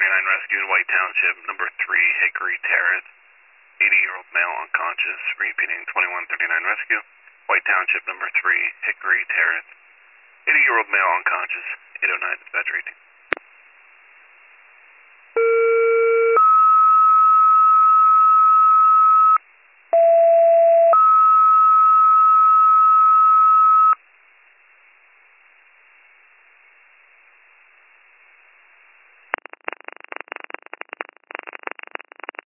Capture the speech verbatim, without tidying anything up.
thirty-nine rescue in White Township, number three, Hickory Terrace. eighty-year-old male unconscious. Repeating, twenty-one thirty-nine rescue. White Township, number three, Hickory Terrace. eighty-year-old male unconscious. eight oh nine dispatch rating.